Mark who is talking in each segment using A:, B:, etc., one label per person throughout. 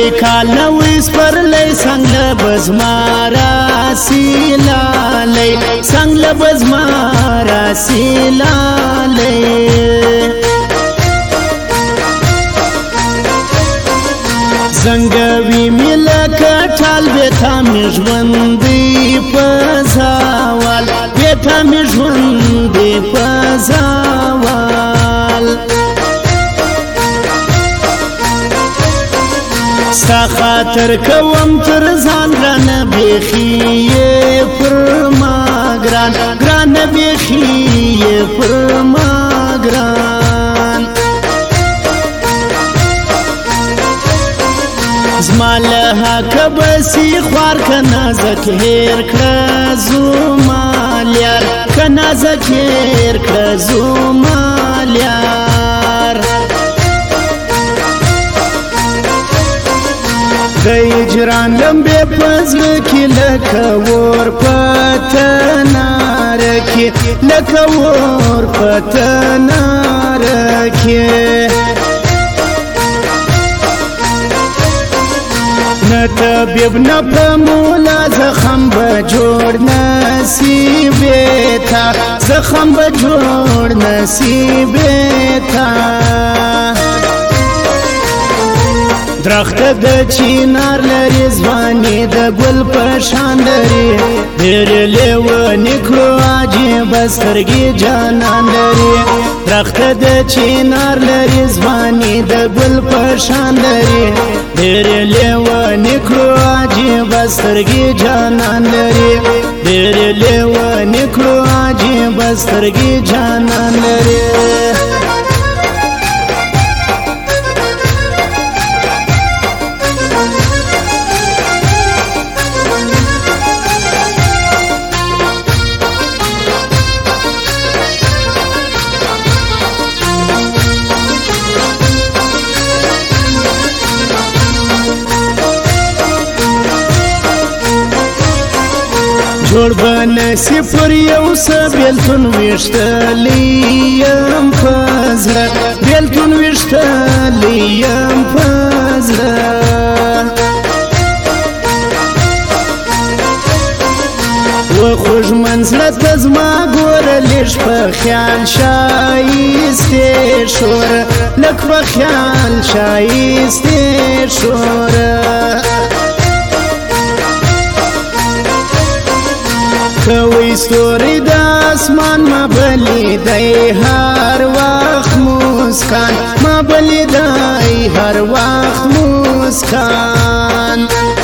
A: نوی کال نوی سپرلی سنگ لبزماراسی لالی سنگ لبزماراسی لالی زنگوی ملکا ټال بیتا می ژوندی په زوال بیتا می ژوندی په زوال ستا خاطر کوم تر ځان ګرانه بیخي یې پر ما ګران ګرانه بیخي یې پر ما ګران زما له حقه بسي خوار که نازک هېر کړه زما لیار که نازک هېر کړه زما لیار د هجران لمبې په زړه کې لکه اور په تناره کې لکه اور په تناره کې نه طبیب نه په مولا زخم به جوړ نصیبې تا زخم به جوړ نصیبې تا درخت د چینار لري ځواني د ګل په شان لري ډېر لیوني کړو عجیب سترګې جانان لري درخت د چینار لري ځواني د ګل په شان لري ډېر لیوني کړو عجیب سترګې جانان لري ډېر لیوني کړو عجیب سترګې جانان لري جوړ بنسی پر یو څه بیلتون ویشتلی یم په زړه بیلتون ویشتلی یم په زړه و خوږمن زړه ته زما ګوره لږ په خیال شایستې شوره لږ په خیال شایستې شوره کوي ستوري د اسمان ما بلیدای هر وخت مسکان ما بلیدای هر وخت مسکان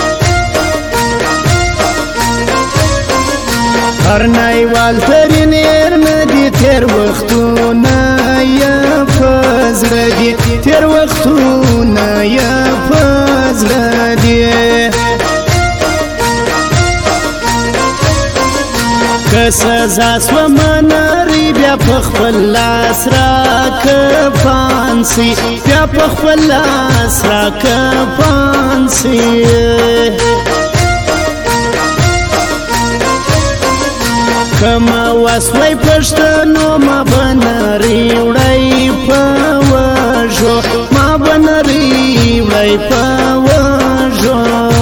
A: هر نایوال ترین ارمدي تیر وختونه یا فزړه دي تیر وختونه یا فزړه دي که سزا سوه منری بیا په خپل لاس راکه فانسی بیا په خپل لاس راکه فانسی کما وسوی پښتنو ما بنری وړی په وژو ما بنری وړی په وژو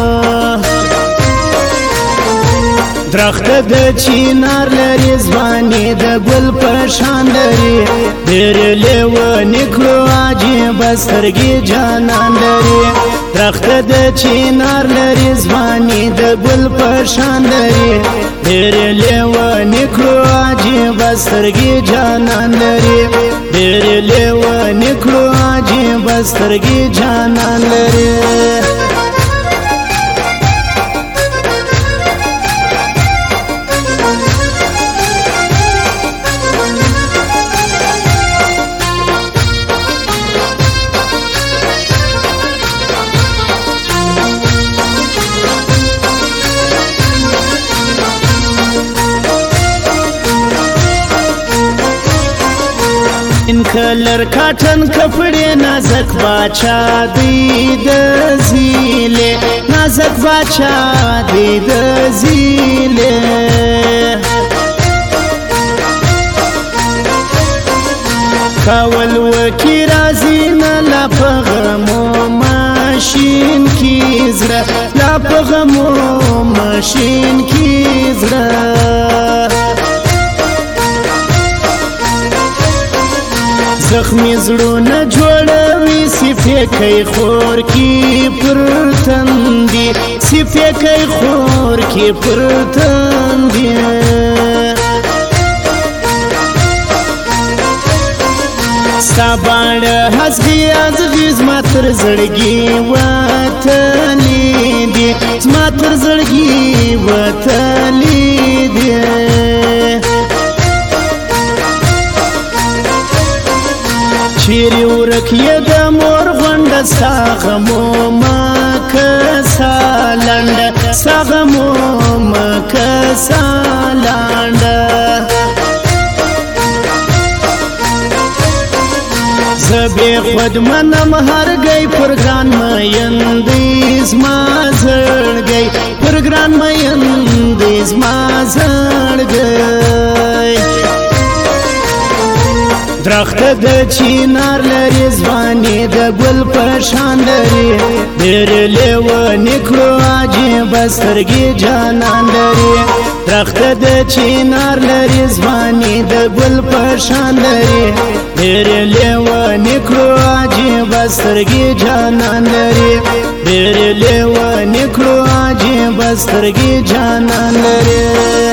A: درخت د چینار لري ځواني د ګل په شان لري ډېر لیوني کړو عجیب سترګې جانان لري درخت د چینار لري ځواني د ګل په شان لري ډېر لیوني کړو عجیب سترګې جانان لري ډېر لیوني کړو عجیب سترګې جانان لري کلر کاټن کپڑے نازک باچا دی د زیله نازک باچا دی د زیله کاول وکی رازی نه لا پغمو ماشین کی زړه لا په غمو ماشین کې زړه زخمی زړونه جوړوي صفې کوي خور کې پر تندي صفې کوي خور کې پر تندي ستا باڼه هسکې ازغي زما تر زړګي وتلي دي زما تر زړګي وتلي دي چیرې ورک یې د مور غونډه ستا غمو مکه سا لنډه ستا غمو مکه سا لنډه زه بې خود منم هرګی پر ګران مین دی زما زړګی پر ګران مین دی زما زړګی درخت د چینار لري ځواني د ګل په شان لري ډېر لیونې کړو عجیب سترګې جانان لري درخت د چینار لري ځواني د ګل په شان لري ډېر لیونې کړو عجیب سترګې جانان لري ډېر لیونې کړو عجیب سترګې جانان لري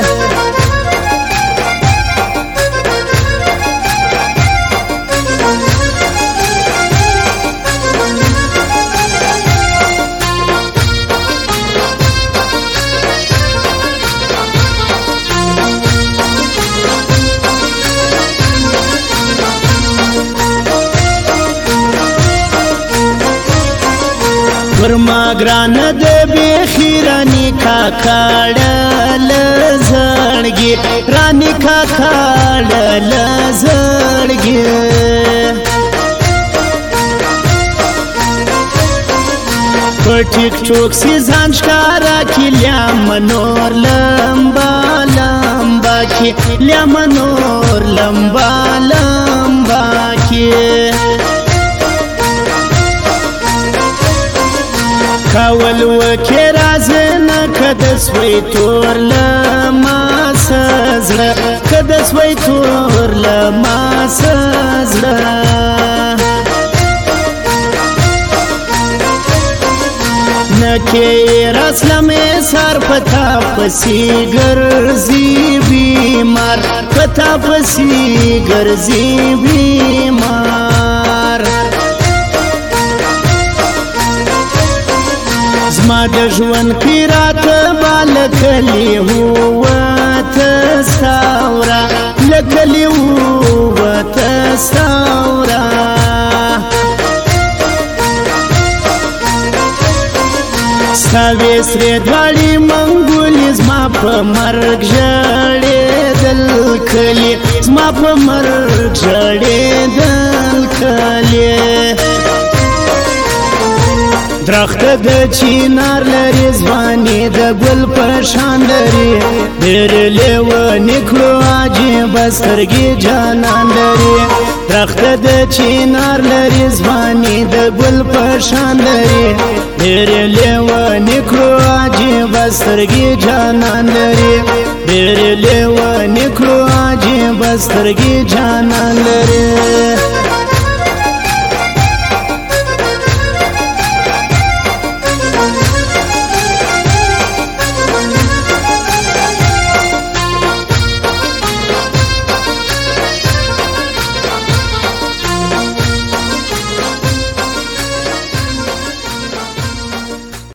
A: ورما ګران د بیخي رانی کاکاړه لزړګي رانی کاکاړه لزړګي په ټیک ټوک سي ځان ښکارا کې لیم نور لمبا لمبا کې لیم نور لمبا لمبا کې کول وکې رازنه کده سوی تور لما سزړه کده سوی تور لما سزړه نکې راسلمې سر پتا پسې ګرځي بیمار پتا پسې ګرځي بیمار زما د ژوند کې راته بالکلی وته ساورا لکلی وته ساورا ساوي سره دواړي منګولې زما په مرګ ژړېدل کلي زما په مرګ ژړېدل کلي درخت د چینار لري ځواني د ګل په شان لري ډېر لیونې کړو عجیب سترګې جانان لري درخت د چینار لري ځواني د ګل په شان لري ډېر لیونې کړو عجیب سترګې جانان لري ډېر لیونې کړو عجیب سترګې جانان لري